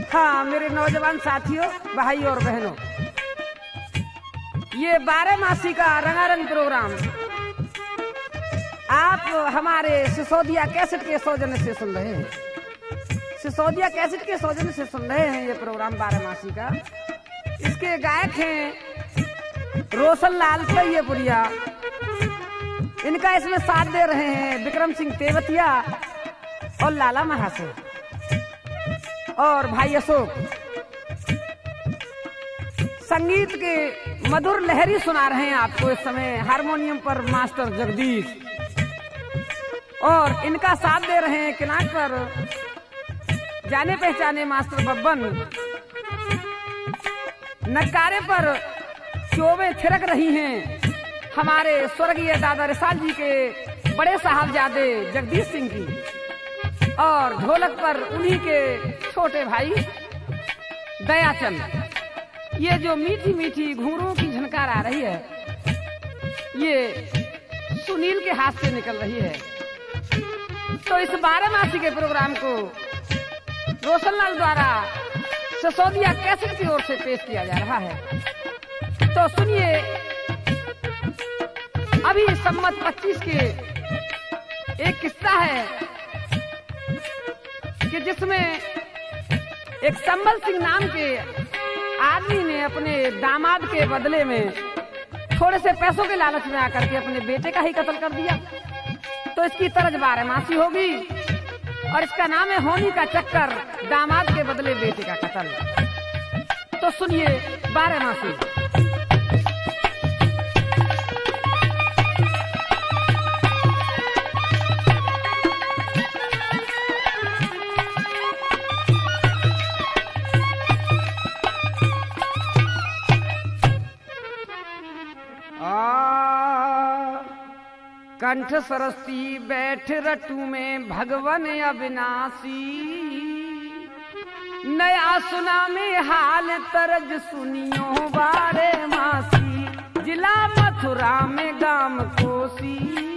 हाँ मेरे नौजवान साथियों, भाई और बहनों, ये 12 मासी का रंगारंग प्रोग्राम आप हमारे सिसोदिया कैसेट के सौजन्य से सुन रहे हैं। सिसोदिया कैसेट के सौजन्य से सुन रहे हैं ये प्रोग्राम 12 मासी का। इसके गायक हैं रोशन लाल तैयपुरिया, इनका इसमें साथ दे रहे हैं विक्रम सिंह तेवतिया और लाला महासे और भाई अशोक। संगीत के मधुर लहरी सुना रहे हैं आपको इस समय हारमोनियम पर मास्टर जगदीश, और इनका साथ दे रहे हैं किनार पर जाने पहचाने मास्टर बब्बन। नगारे पर चोबे थिरक रही हैं हमारे स्वर्गीय दादा रिसाल जी के बड़े साहबजादे जगदीश सिंह की, और ढोलक पर उन्हीं के छोटे भाई दयाचंद। ये जो मीठी मीठी घूंघरों की झनकार आ रही है ये सुनील के हाथ से निकल रही है। तो इस 12 मासी के प्रोग्राम को रोशनलाल द्वारा सिसोदिया कैसेट की ओर से पेश किया जा रहा है। तो सुनिए, अभी सम्मत 25 के एक किस्सा है कि जिसमें एक संबल सिंह नाम के आदमी ने अपने दामाद के बदले में थोड़े से पैसों के लालच में आकर के अपने बेटे का ही कत्ल कर दिया। तो इसकी तरज 12 मासी होगी और इसका नाम है होनी का चक्कर, दामाद के बदले बेटे का कत्ल। तो सुनिए 12 मासी। कंठ सरस्ती बैठ रटू में भगवन अविनाशी, नया सुना में हाल तरज सुनियो 12 मासी। जिला मथुरा में गाम कोसी,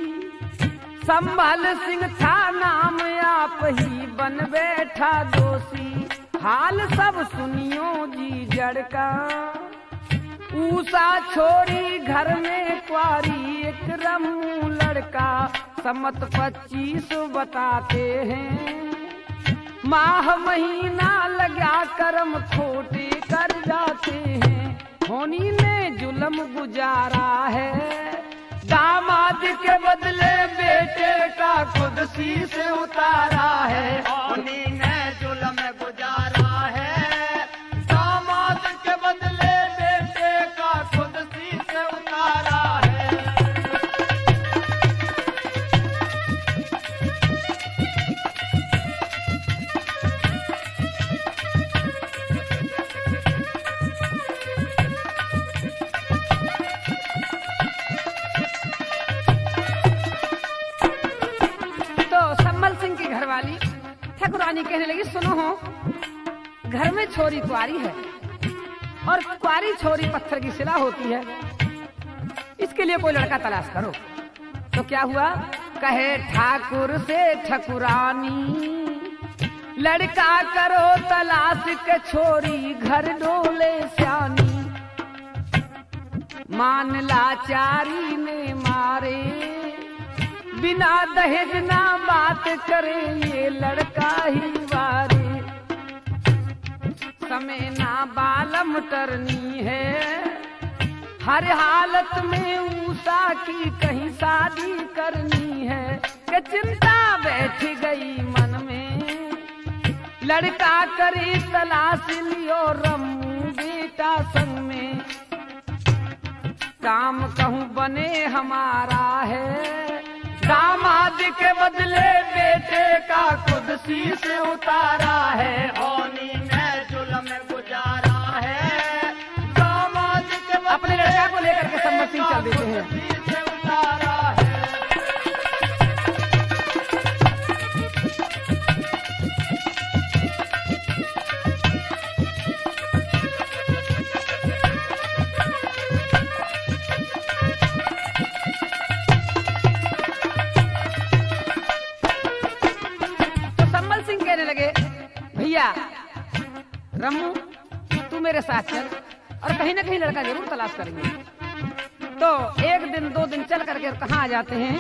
संभल सिंह था नाम आप ही बन बैठा दोषी। हाल सब सुनियो जी जड़ का, ऊषा छोरी घर में क्वारी एक रमू लड़का। सम्मत 25 बताते हैं, माह महीना लगा कर्म खोटे कर जाते हैं। होनी ने जुल्म गुजारा है, दामाद के बदले बेटे का खुद सी से उतारा है। होनी ने जुल्म गुजारा है, दामाद के बदले बेटे का खुद सी से उतारा है। ठाकुरानी कहने लगी, सुनो हो, घर में छोरी कुआरी है और कुआरी छोरी पत्थर की शिला होती है, इसके लिए कोई लड़का तलाश करो। तो क्या हुआ, कहे ठाकुर से ठकुरानी, लड़का करो तलाश के छोरी घर डोले श्यानी। मान लाचारी ने मारे, बिना दहेज ना बात करे ये लड़का ही वारे। समय ना बालम टरनी है, हर हालत में ऊषा की कहीं शादी करनी है। कि चिंता बैठ गई मन में, लड़का करे तलाश लियो रमू बेटा संग में। काम कहूँ बने हमारा है, दामाद के बदले बेटे का खुद सी से उतारा है। होनी ने जुल्म गुजारा है, दामाद के बदले अपने लड़का को लेकर के सम्मत सिंह चल देते हैं। खुद सी से उतारा है। भैया रम्मू तू मेरे साथ चल और कहीं ना कहीं लड़का जरूर तलाश करेंगे। तो एक दिन 2 दिन चल करके कहाँ आ जाते हैं,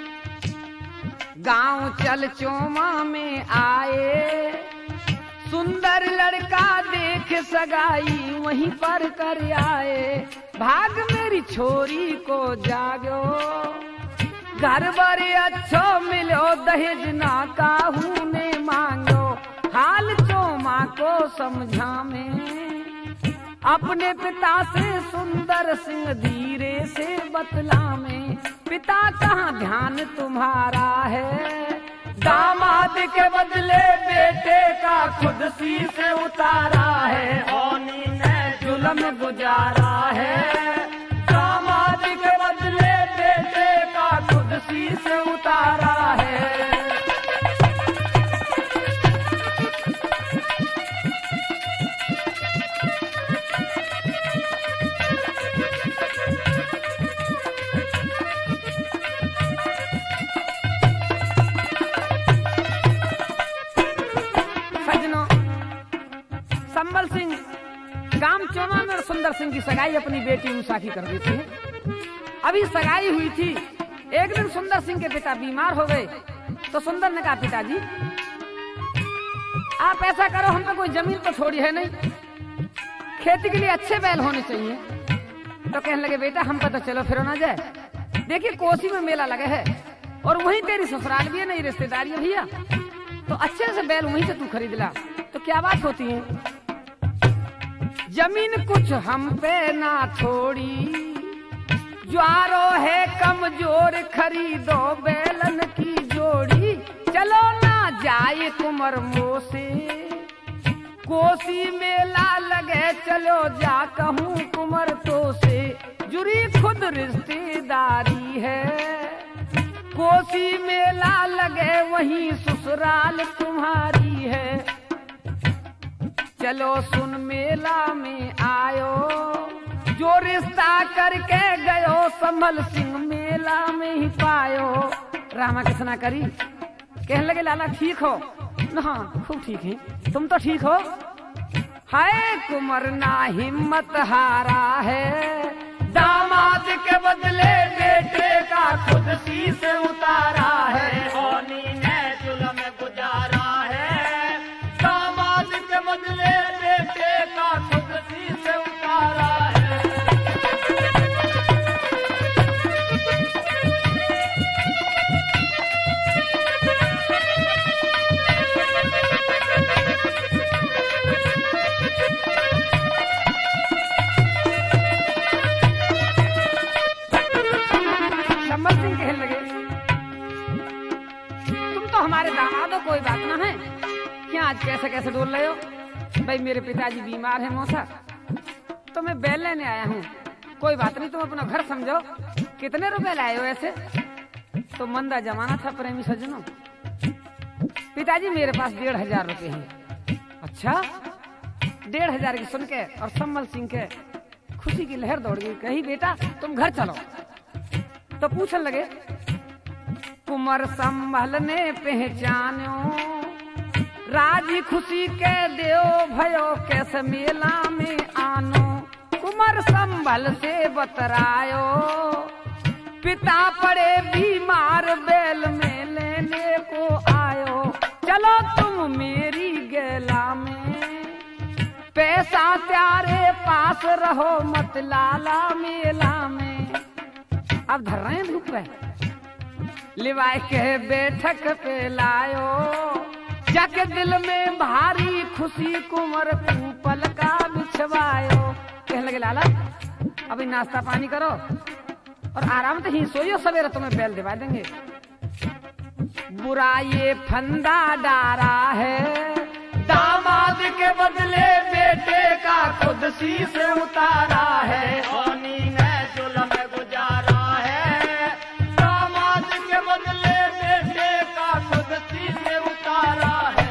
गांव चल चोमा में आए, सुंदर लड़का देख सगाई वहीं पर कर आए। भाग मेरी छोरी को जागो, घर बड़े अच्छो मिलो, दहेज ना काहू ने मांगो। हाल चोमा को समझा में, अपने पिता से सुंदर सिंह धीरे से बतला में। पिता कहाँ ध्यान तुम्हारा है, दामाद के बदले बेटे का खुद सी से उतारा है। होनी ने जुल्म गुजारा है, दामाद के बदले बेटे का खुद सी से उतारा है। संबल सिंह गांव चोमा में और सुंदर सिंह की सगाई अपनी बेटी उषा की कर देते हैं। अभी सगाई हुई थी, एक दिन सुंदर सिंह के पिता बीमार हो गए तो सुंदर ने कहा पिताजी आप ऐसा करो, हम पे कोई जमीन तो छोड़ी है नहीं, खेती के लिए अच्छे बैल होने चाहिए। तो कहने लगे बेटा हम पे तो चलो फिर ना जाए, देखिए कोसी में मेला लगे है और वहीं तेरी ससुराल भी है, नहीं रिश्तेदारी है भैया, तो अच्छे से बैल वहीं से तू खरीद ला। तो क्या बात होती है, जमीन कुछ हम पे ना थोड़ी, ज्वारो है कमजोर, खरीदो बैलन की जोड़ी। चलो ना जाए कुंवर मोसे, कोसी मेला लगे, चलो जा कहूँ कुंवर तो से। जुड़ी खुद रिश्तेदारी है, कोसी मेला लगे वहीं ससुराल तुम्हारी है। चलो सुन मेला में आयो, जो रिश्ता करके गयो, संभल सिंह मेला में ही पायो। रामा कृष्णा करी कहने लगे लाला ठीक हो ना, हाँ खूब ठीक है, तुम तो ठीक हो। हाय कुंवर ना हिम्मत हारा है, दामाद के बदले बेटे का खुद सी से उतारा है। होनी ने जुल्म गुजारा है, दामाद के बदले बेटे का खुद सी से उतारा है। संबल सिंह कहने लगे तुम तो हमारे दामाद हो, कोई बात ना है, क्या आज कैसे कैसे डोल रहे हो। भाई मेरे पिताजी बीमार है मौसा, तो मैं बैल लेने आया हूँ, कोई बात नहीं तुम अपना घर समझो। कितने रुपए लाए हो ऐसे, तो मंदा जमाना था प्रेमी सज्जनों। पिताजी मेरे पास 1500 रुपए हैं। अच्छा 1500 की सुन के और संबल सिंह के खुशी की लहर दौड़ गई, कही बेटा तुम घर चलो। तो पूछने लगे कुंवर संभल ने पहचानो, राजी खुशी के देओ भयो कैसे मेला में आनो। कुंवर संभल से बतरायो, पिता पड़े बीमार बैल में लेने को आयो। चलो तुम मेरी गेला में, पैसा त्यारे पास रहो मत लाला मेला में। अब धर रहे हैं धूप पे, लिवाए के बैठक पे लायो, जाके दिल में भारी खुशी कुंवर को पलका बिछवायो। कहने लगे लाला अभी नाश्ता पानी करो और आराम से ही सोइयो, सवेरे तुम्हें बैल दिवा देंगे। बुरा ये फंदा डारा है, दामाद के बदले बेटे का खुद सी से उतारा है। होनी ने जुल्म गुजारा है, दामाद के बदले बेटे का खुद सी से उतारा है।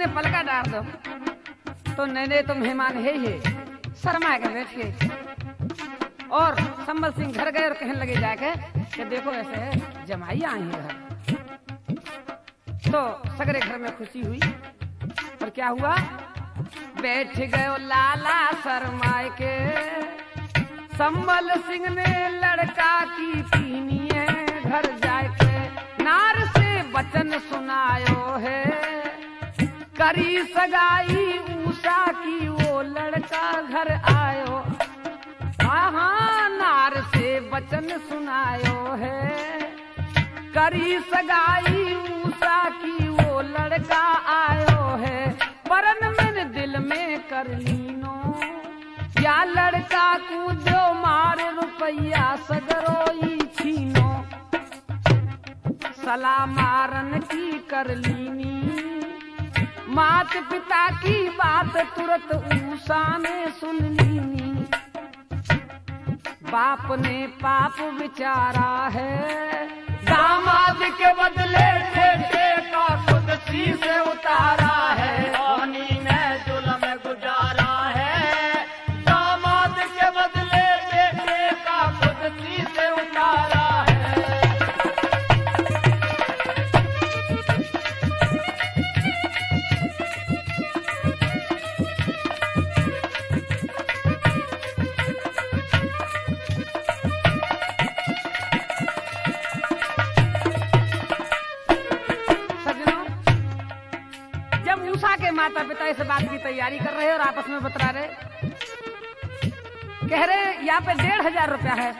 ने पलका डाल दो तो नैने तो मेहमान है ही शर्मा के बैठ के। और संबल सिंह घर गए और कहने लगे जाके कि देखो ऐसे जमाई आई है घर। तो सगरे घर में खुशी हुई। और क्या हुआ, बैठ गए लाला शर्माए के। संबल सिंह ने लड़का की पीनी है घर जाके। नार से वचन सुनायो है करी सगाई उषा की वो लड़का घर आयो। हाँ नार से वचन सुनायो है करी सगाई उषा की वो लड़का आयो है। परन मैंने दिल में कर लीनो या लड़का को जो मार रुपया सगरोई छीनो। सलाह मारन की कर लीनी मात पिता की बात तुरंत उषा ने सुन लीनी। बाप ने पाप विचारा है दामाद के बदले बेटे का खुद सी से उतारा है। पानी ने जुल्म गुजारा है दामाद के बदले बेटे का खुद सी से उतारा है। माता पिता इस बात की तैयारी कर रहे और आपस में बतरा रहे, कह रहे यहाँ पे 1500 रुपया है।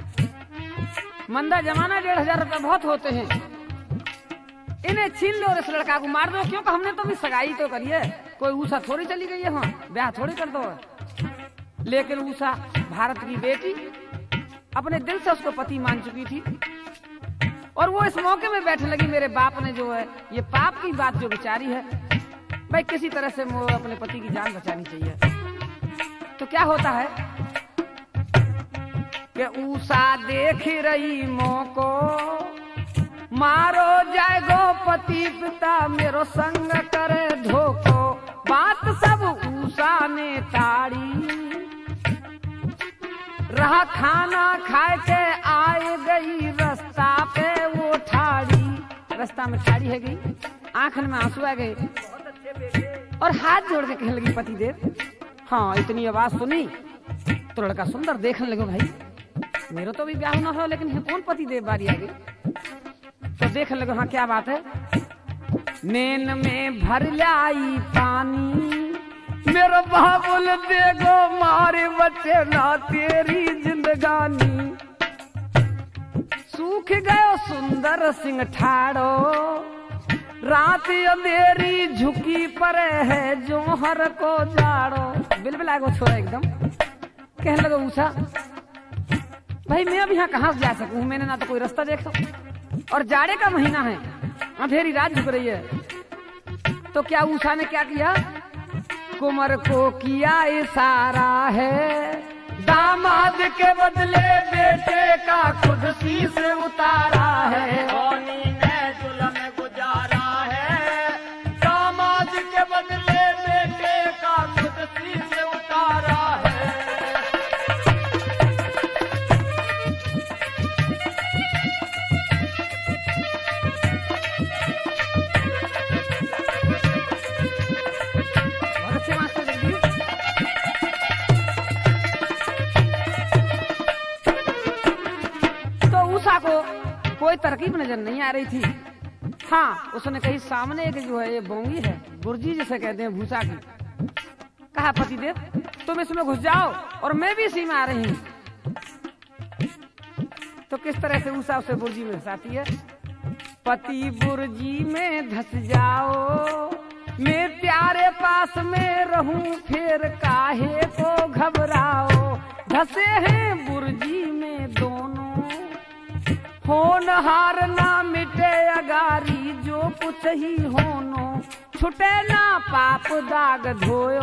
मंदा जमाना 1500 रुपया बहुत होते हैं, इन्हें छीन लो और इस लड़का को मार दो। क्योंकि हमने तो भी सगाई तो करी है, कोई उषा थोड़ी चली गई है, हाँ ब्याह थोड़ी कर दो। लेकिन उषा भारत की बेटी अपने दिल से उसको पति मान चुकी थी और वो इस मौके में बैठने लगी मेरे बाप ने जो है ये पाप की बात जो विचारी है, भाई किसी तरह से अपने पति की जान बचानी चाहिए। तो क्या होता है कि उषा देख रही मौको मारो जाएगो पति पिता मेरो संग करे धोखो। बात सब उषा ने टाड़ी रहा खाना खाए के आए गई रास्ता पे वो ठाड़ी। रास्ता में ठाड़ी है गई, आंखन में आंसू आ गए और हाथ जोड़ के कहने लगी पति देव। हाँ इतनी आवाज सुनी तो लड़का सुंदर देखने लगे, भाई मेरा तो भी ब्याह ना हो लेकिन ये कौन पति देव बारी आ गई। तो देखने लगे हाँ क्या बात है। नैन में भर लाई पानी मेरा बाबुल देगो मारे बच्चे ना तेरी जिंदगानी। सूख गयो सुंदर सिंह ठाड़ो रात अंधेरी झुकी परे है जोहर को जाड़ो। बिल्कुल आगो छोड़ा एकदम। कहने लगा उषा भाई मैं अब यहाँ कहाँ से जा सकूं, मैंने ना तो कोई रास्ता देखा और जाड़े का महीना है, अंधेरी रात झुक रही है। तो क्या उषा ने क्या किया, कुंवर को किया इशारा है दामाद के बदले बेटे का खुद सी से उतारा है। पानी ने जुल्म गुजारा है दामाद के बदले बेटे का खुद सी से उतारा है। कोई तरकीब नजर नहीं आ रही थी। हाँ उसने कही सामने एक जो है ये बोंगी है, बुर्जी जिसे कहते हैं भूसा की। कहा पतिदेव तुम इसमें घुस जाओ और मैं भी इसी में आ रही हूँ। तो किस तरह से उषा उसे बुर्जी में धसाती है। पति बुर्जी में धस जाओ मैं प्यारे पास में रहूं फिर काहे को घबराओ। धसे हैं बुर्जी में दोनों होनहार ना मिटे अगारी जो कुछ ही होनो। छुटे ना पाप दाग धोयो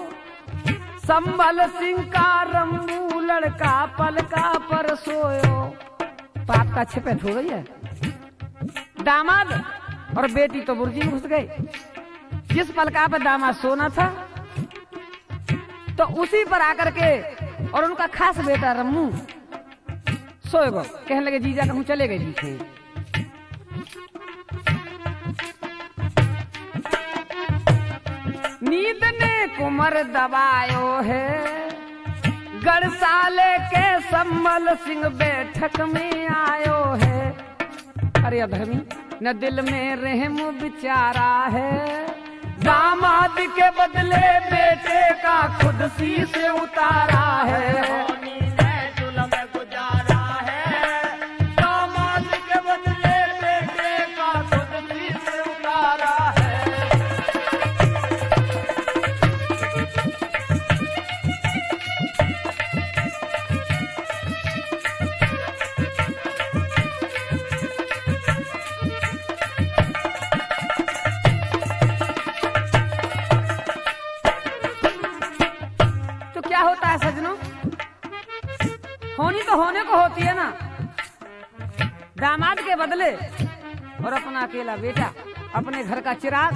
संबल सिंह का रंबू लड़का पलका पर सोयो। पाप का छिपे हो गई है। दामाद और बेटी तो बुर्जी में घुस गए। जिस पलका पर दामाद सोना था तो उसी पर आकर के और उनका खास बेटा रम्मू सोए गो। कहने लगे जीजा कहूं चले गए जी। नींद ने कुमर दबायो है, गढ़साले के संबल सिंह बैठक में आयो है। अरे अधर्मी न दिल में रहम बिचारा है, दामाद के बदले बेटे का खुद सी से उतारा है। होने को होती है ना, दामाद के बदले और अपना अकेला बेटा, अपने घर का चिराग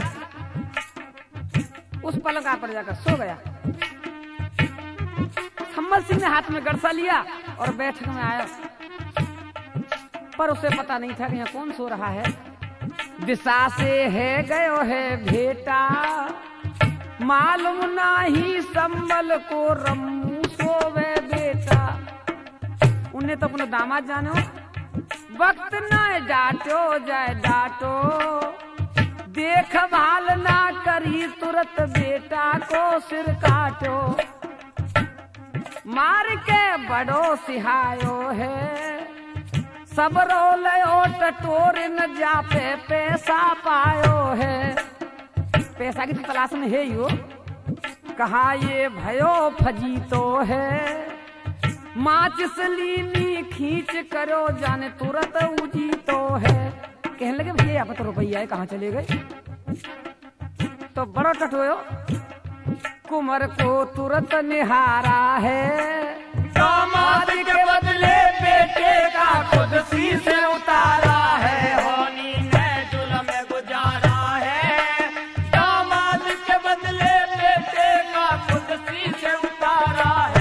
उस पलंग पर जाकर सो गया। संबल सिंह ने हाथ में गड़सा लिया और बैठक में आया, पर उसे पता नहीं था कि यहाँ कौन सो रहा है। दिशा से है गयो है भेटा, मालूम नहीं संबल को रम्मू सोवे बेटा। उन्हें तो अपना दामाद जानो, वक्त ना डांटो जाए डांटो, देखभाल ना करी तुरंत बेटा को सिर काटो। मार के बड़ो सिहायो है, सब रोलो टटोर न जापे पैसा पायो है। पैसा की तलाश में है यो, कहा ये भयो फजी तो है, माचिस लीनी खींच करो जाने तुरंत उजी तो है। कहने लगे भैया यहाँ पर तो रुपया है, कहाँ चले गए? तो बड़ा टटोयो कुमर को तुरंत निहारा है, दामाद के बदले बेटे का खुद सी से उतारा है। होनी ने जुल्म गुजारा है, दामाद के बदले बेटे का खुद सी से उतारा है।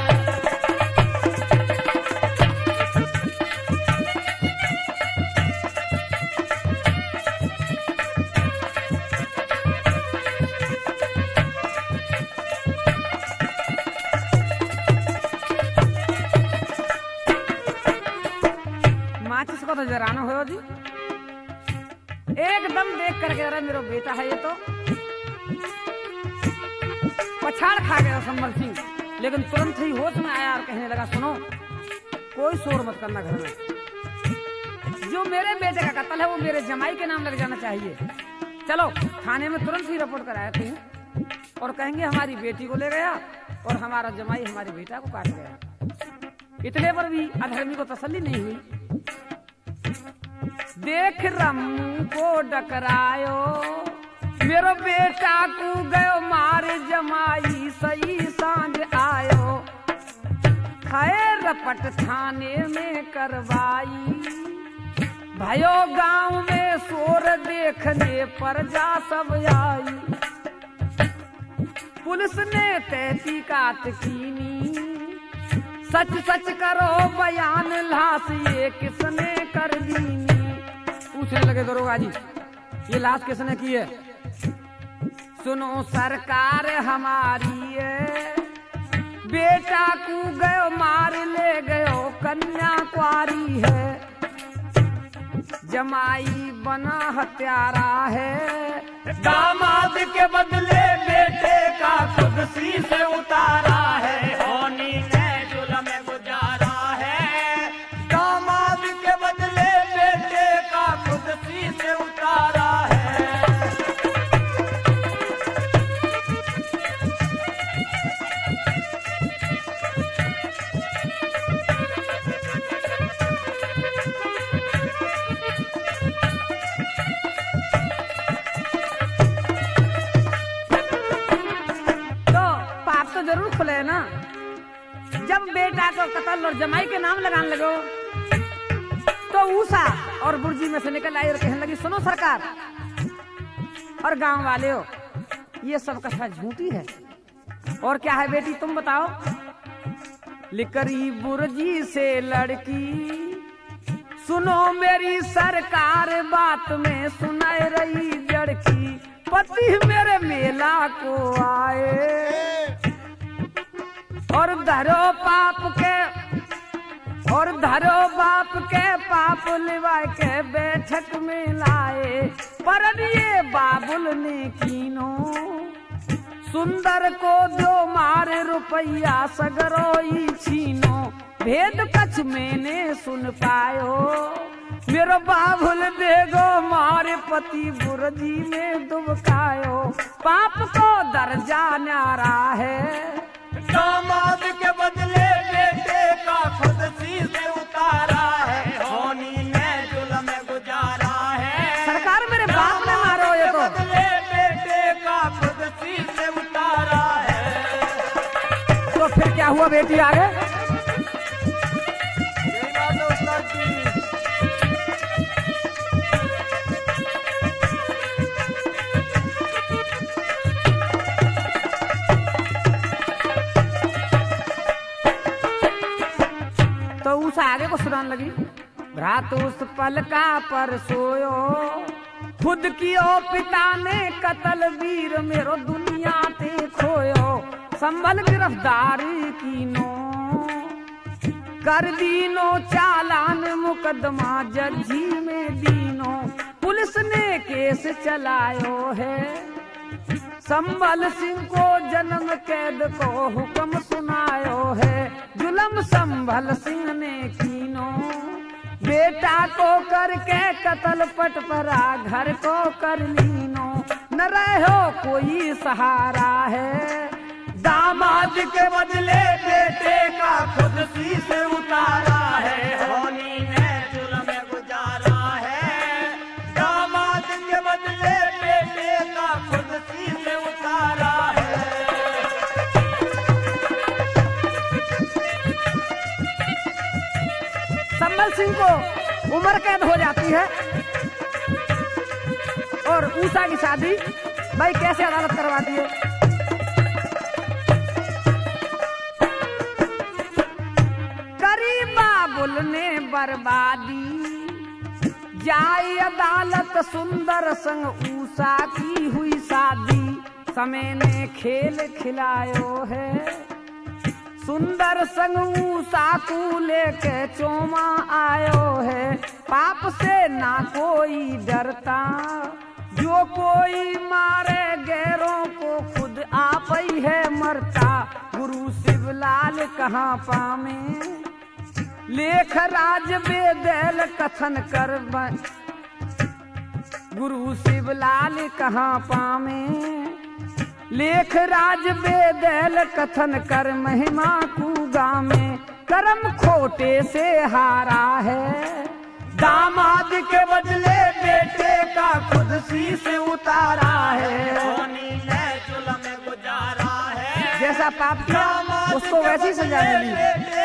तो जराना हो जी, एकदम देख करके अरे मेरा बेटा है ये तो पछाड़ खा गया संबल सिंह, लेकिन तुरंत ही होश में आया और कहने लगा सुनो, कोई शोर मत करना घर में, जो मेरे बेटे का कत्ल है वो मेरे जमाई के नाम लग जाना चाहिए। चलो थाने में तुरंत ही रिपोर्ट कराया थे और कहेंगे हमारी बेटी को ले गया और हमारा जमाई हमारे बेटा को काट गया। इतने पर भी अधर्मी को तसल्ली नहीं हुई। देख रम्मू को डकरायो, मेरो बेटा को गयो मारे जमाई सही सांझ आयो। खैर रपट थाने में करवाई, भयो गांव में शोर देखने पर जा सब आई। पुलिस ने तहकीकात कीनी, सच सच करो बयान, लाश ये किसने कर दीनी। पूछने लगे दरोगा जी ये लाश किसने की है? सुनो सरकार हमारी है, बेटा को गयो मार ले गयो कन्या कुआरी है। जमाई बना हत्यारा है, दामाद के बदले बेटे का खुद सी से उतारा है। होनी ने जुल्म गुजारा है, दामाद के बदले बेटे का खुद सी से उतारा है। जरूर खुले ना, जब बेटा को कत्ल और जमाई के नाम लगाने लगो तो ऊषा और बुर्जी में से निकल आई और कहने लगी सुनो सरकार और गांव वाले हो, ये सब कथा झूठी है। और क्या है बेटी तुम बताओ। लिकरी बुर्जी से लड़की, सुनो मेरी सरकार बात में सुनाए रही जड़की। पति मेरे मेला को आए और धरो बाप के पाप लिवा के बैठक में लाए। पर ये बाबुल ने कीनो, सुंदर को दो मारे रुपया सगरोई छीनो। भेद कछ मैंने सुन पायो, मेरो बाबुल देगो मारे पति बुर्जी में दुबकायो। पाप को दर्जा न्यारा है, दामाद के बदले बेटे का खुद से उतारा है। होनी ने जुल्म गुजारा है, सरकार मेरे बाप ने मारो ये तो। बदले बेटे का खुद से उतारा है। तो फिर क्या हुआ बेटी आगे। तो उस आगे को सुनाने लगी। भ्रात उस पलका पर सोयो, खुद की ओ पिता ने कतल वीर मेरो दुनिया ते खोयो। संभल गिरफ्तारी कीनो, कर दीनो चालान मुकदमा जज्जी में दीनो। पुलिस ने केस चलायो है, संभल सिंह को जन्म कैद को हुक्म सुनायो है। जुल्म संभल सिंह ने कीनो, बेटा को करके कतल पटपरा घर को कर लीनो। न रहो कोई सहारा है, दामाद के बदले बेटे का खुद से उतारा है। होनी ने जुल्म गुजारा है, दामाद के बदले बेटे का खुद से उतारा है। संभल सिंह को उम्र कैद हो जाती है और ऊषा की शादी भाई कैसे अदालत करवाती है। करी बाबुल ने बर्बादी, जाए अदालत सुंदर संग ऊषा की हुई शादी। समय ने खेल खिलायो है, सुंदर संग ऊषा को लेके चोमा आयो है। पाप से ना कोई डरता, जो कोई मारे गैरों को खुद आप ही है मरता। गुरु शिवलाल कहाँ पामे, लेख राज बेदैल कथन कर। गुरु शिवलाल कहाँ पामे, लेख राज बेदैल कथन कर। महिमा कूगा में कर्म खोटे से हारा है, दामाद के बदले बेटे का खुद से उतारा है। होनी ने जुल्म गुजारा है, जैसा पाप किया उसको वैसी सजा मिली।